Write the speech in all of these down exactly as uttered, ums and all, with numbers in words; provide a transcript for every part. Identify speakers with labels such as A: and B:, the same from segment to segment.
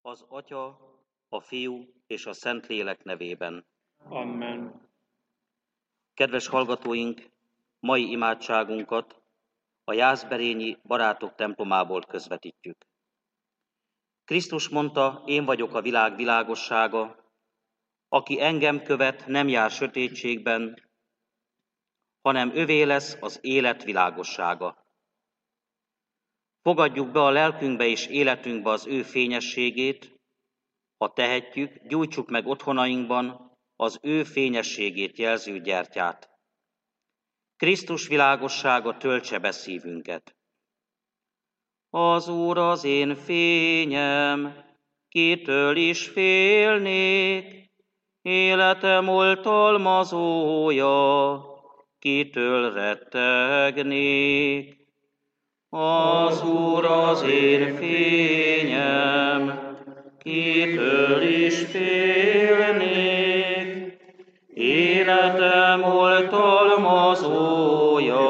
A: Az Atya, a Fiú és a Szentlélek nevében.
B: Amen.
A: Kedves hallgatóink, mai imádságunkat a Jászberényi Barátok templomából közvetítjük. Krisztus mondta, én vagyok a világ világossága, aki engem követ, nem jár sötétségben, hanem övé lesz az élet világossága. Fogadjuk be a lelkünkbe és életünkbe az ő fényességét, ha tehetjük, gyújtsuk meg otthonainkban az ő fényességét jelző gyertyát. Krisztus világossága töltse be szívünket. Az Úr az én fényem, kitől is félnék, életem oltalmazója, kitől rettegnék. Az Úr az én fényem, kitől is félnék, életem oltalmazója,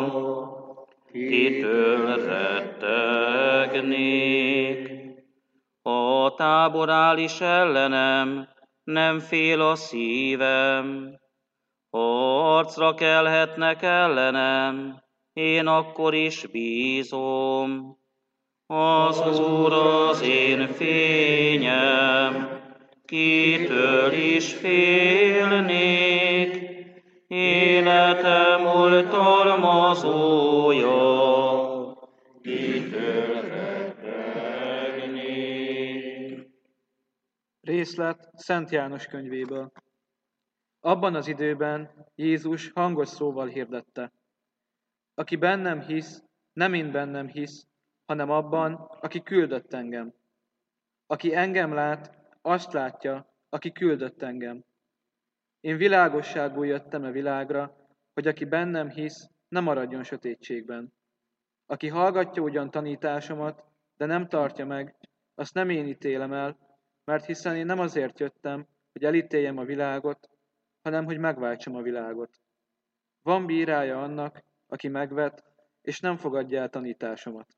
A: kitől rettegnék. A tábor áll is ellenem, nem fél a szívem, ha arcra kelhetnek ellenem, én akkor is bízom. Az Úr az én fényem, kitől is félnék, életem oltalmazója, kitől rettegnék.
B: Részlet Szent János könyvéből. Abban az időben Jézus hangos szóval hirdette: aki bennem hisz, nem én bennem hisz, hanem abban, aki küldött engem. Aki engem lát, azt látja, aki küldött engem. Én világosságul jöttem a világra, hogy aki bennem hisz, ne maradjon sötétségben. Aki hallgatja ugyan tanításomat, de nem tartja meg, azt nem én ítélem el, mert hiszen én nem azért jöttem, hogy elítéljem a világot, hanem hogy megváltsam a világot. Van bírája annak, aki megvet, és nem fogadja el tanításomat.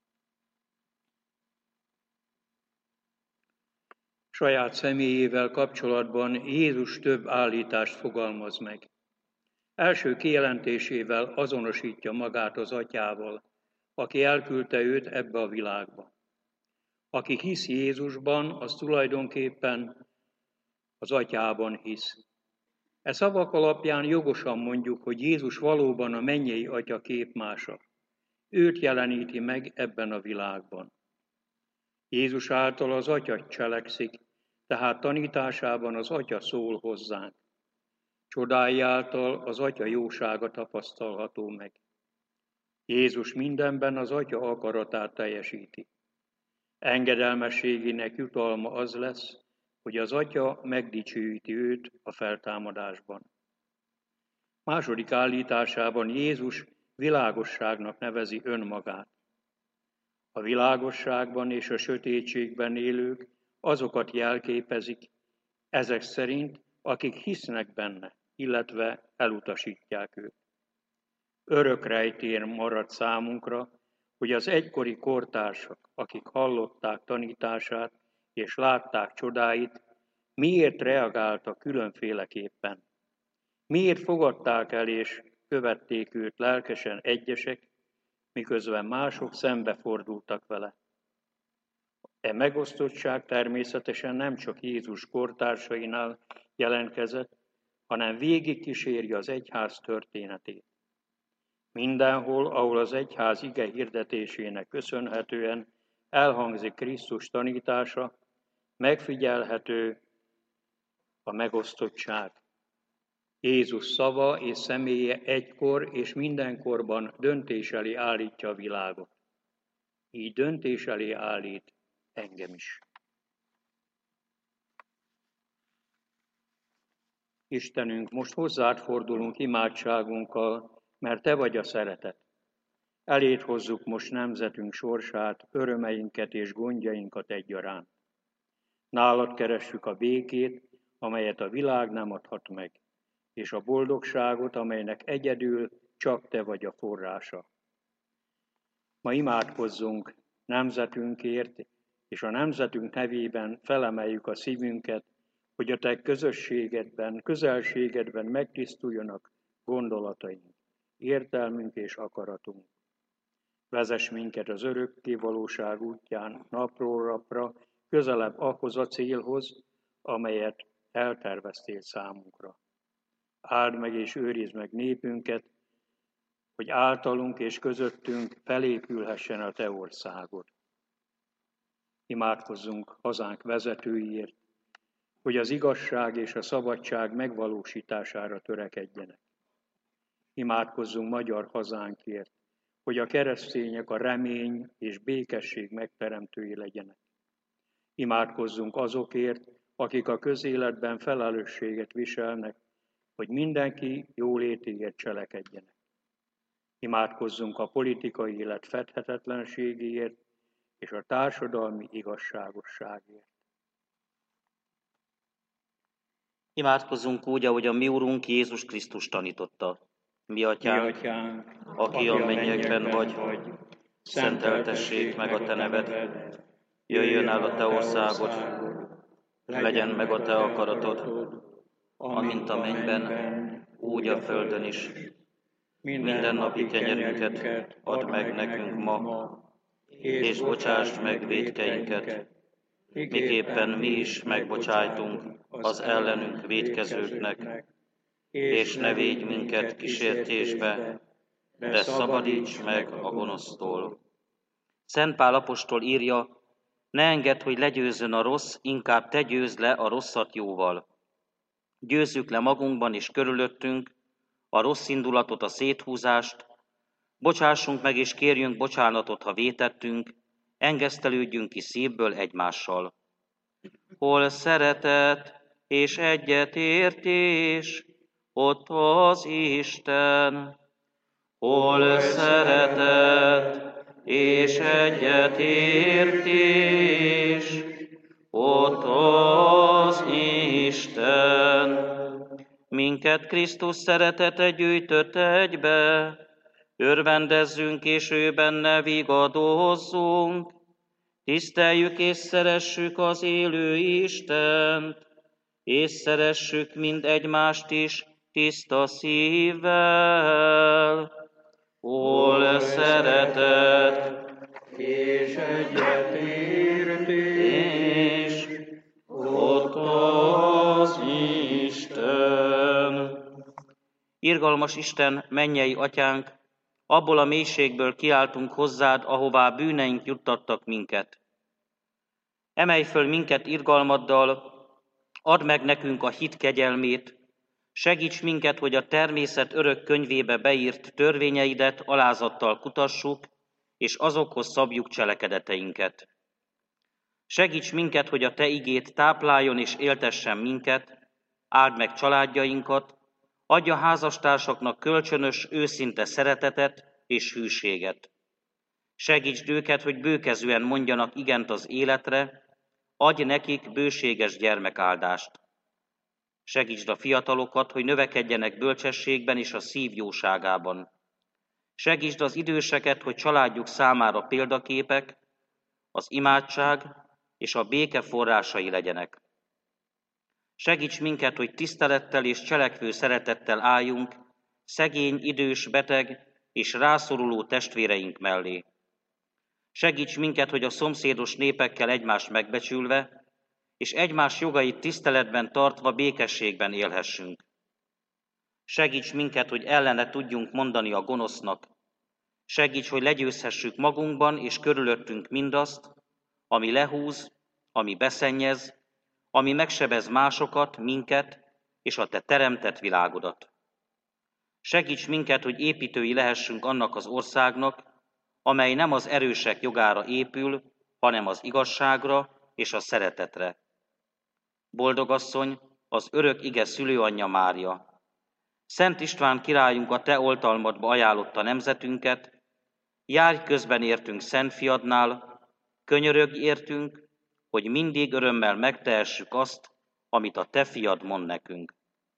C: Saját személyével kapcsolatban Jézus több állítást fogalmaz meg. Első kijelentésével azonosítja magát az Atyával, aki elküldte őt ebbe a világba. Aki hisz Jézusban, az tulajdonképpen az Atyában hisz. E szavak alapján jogosan mondjuk, hogy Jézus valóban a mennyei Atya képmása. Őt jeleníti meg ebben a világban. Jézus által az Atya cselekszik, tehát tanításában az Atya szól hozzánk. Csodái által az Atya jósága tapasztalható meg. Jézus mindenben az Atya akaratát teljesíti. Engedelmességének jutalma az lesz, hogy az Atya megdicsőíti őt a feltámadásban. Második állításában Jézus világosságnak nevezi önmagát. A világosságban és a sötétségben élők azokat jelképezik, ezek szerint, akik hisznek benne, illetve elutasítják őt. Örök rejtér marad számunkra, hogy az egykori kortársak, akik hallották tanítását és látták csodáit, miért reagáltak különféleképpen. Miért fogadták el és követték őt lelkesen egyesek, miközben mások szembefordultak vele. E megosztottság természetesen nem csak Jézus kortársainál jelentkezett, hanem végig kíséri az egyház történetét. Mindenhol, ahol az egyház ige hirdetésének köszönhetően elhangzik Krisztus tanítása, megfigyelhető a megosztottság. Jézus szava és személye egykor és mindenkorban döntés elé állítja a világot. Így döntés elé állít engem is. Istenünk, most hozzád fordulunk imádságunkkal, mert Te vagy a szeretet. Eléd hozzuk most nemzetünk sorsát, örömeinket és gondjainkat egyaránt. Nálad keressük a békét, amelyet a világ nem adhat meg, és a boldogságot, amelynek egyedül csak Te vagy a forrása. Ma imádkozzunk nemzetünkért és a nemzetünk nevében felemeljük a szívünket, hogy a te közösségedben, közelségedben megtisztuljanak gondolataink, értelmünk és akaratunk. Vezess minket az örökké valóság útján napról napra, közelebb ahhoz a célhoz, amelyet elterveztél számunkra. Áld meg és őrizd meg népünket, hogy általunk és közöttünk felépülhessen a te országod. Imádkozzunk hazánk vezetőiért, hogy az igazság és a szabadság megvalósítására törekedjenek. Imádkozzunk magyar hazánkért, hogy a keresztények a remény és békesség megteremtői legyenek. Imádkozzunk azokért, akik a közéletben felelősséget viselnek, hogy mindenki jólétéért cselekedjenek. Imádkozzunk a politikai élet fedhetetlenségéért és a társadalmi igazságosságért.
A: Imádkozzunk úgy, ahogy a mi Urunk Jézus Krisztus tanította. Mi Atyánk,
C: Mi Atyánk,
A: aki a mennyekben vagy, szenteltessék meg a te neved, jöjjön el a te országod, legyen meg a te akaratod, amint a mennyben, úgy a földön is. Minden napi kenyerünket add meg nekünk ma, és bocsásd meg vétkeinket, miképpen mi is megbocsájtunk az ellenünk vétkezőknek, és ne védj minket kísértésbe, de szabadíts meg a gonosztól. Szent Pál apostol írja, ne engedd, hogy legyőzzön a rossz, inkább te győzd le a rosszat jóval. Győzzük le magunkban és körülöttünk a rossz indulatot, a széthúzást, bocsássunk meg és kérjünk bocsánatot, ha vétettünk, engesztelődjünk ki szívből egymással. Hol szeretet és egyetértés, ott az Isten. Hol szeretet és egyetértés, ott az Isten. Minket Krisztus szeretete gyűjtött egybe, örvendezzünk és ő benne vigadozzunk, tiszteljük és szeressük az élő Istent, és szeressük mind egymást is tiszta szívvel. Hol szeretet és egyetértés, ott az Isten. Irgalmas Isten, mennyei Atyánk, abból a mélységből kiáltunk hozzád, ahová bűneink juttattak minket. Emelj föl minket irgalmaddal, add meg nekünk a hit kegyelmét, segíts minket, hogy a természet örök könyvébe beírt törvényeidet alázattal kutassuk, és azokhoz szabjuk cselekedeteinket. Segíts minket, hogy a te igét tápláljon és éltessen minket, áld meg családjainkat, adja házastársaknak kölcsönös, őszinte szeretetet és hűséget. Segítsd őket, hogy bőkezűen mondjanak igent az életre, adj nekik bőséges gyermekáldást. Segítsd a fiatalokat, hogy növekedjenek bölcsességben és a szív jóságában. Segítsd az időseket, hogy családjuk számára példaképek, az imádság és a béke forrásai legyenek. Segíts minket, hogy tisztelettel és cselekvő szeretettel álljunk szegény, idős, beteg és rászoruló testvéreink mellé. Segíts minket, hogy a szomszédos népekkel egymást megbecsülve, és egymás jogait tiszteletben tartva békességben élhessünk. Segíts minket, hogy ellene tudjunk mondani a gonosznak. Segíts, hogy legyőzhessük magunkban és körülöttünk mindazt, ami lehúz, ami beszennyez, ami megsebez másokat, minket és a te teremtett világodat. Segíts minket, hogy építői lehessünk annak az országnak, amely nem az erősek jogára épül, hanem az igazságra és a szeretetre. Boldogasszony, az örök ige szülőanyja Mária. Szent István királyunk a te oltalmadba ajánlotta nemzetünket, járj közben értünk Szent Fiadnál, könyörögj értünk, hogy mindig örömmel megtehessük azt, amit a te fiad mond nekünk.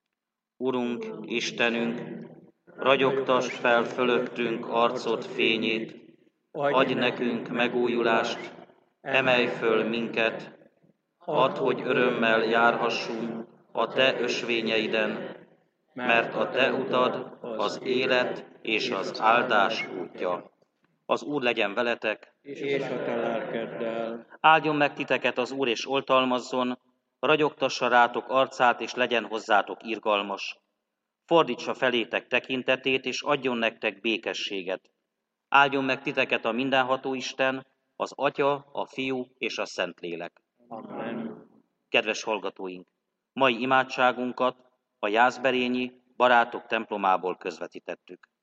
A: Urunk, Istenünk, ragyogtass fel fölöttünk arcod fényét, adj nekünk megújulást, Emelj föl minket, add, hogy örömmel járhassunk a Te ösvényeiden, mert a Te utad az élet és az áldás útja. Az Úr legyen veletek,
C: És a te lelkeddel.
A: áldjon meg titeket az Úr és oltalmazzon, ragyogtassa rátok arcát és legyen hozzátok irgalmas. Fordítsa felétek tekintetét és adjon nektek békességet. Áldjon meg titeket a mindenható Isten, az Atya, a Fiú és a Szentlélek.
C: Amen.
A: Kedves hallgatóink, mai imádságunkat a Jászberényi Barátok templomából közvetítettük.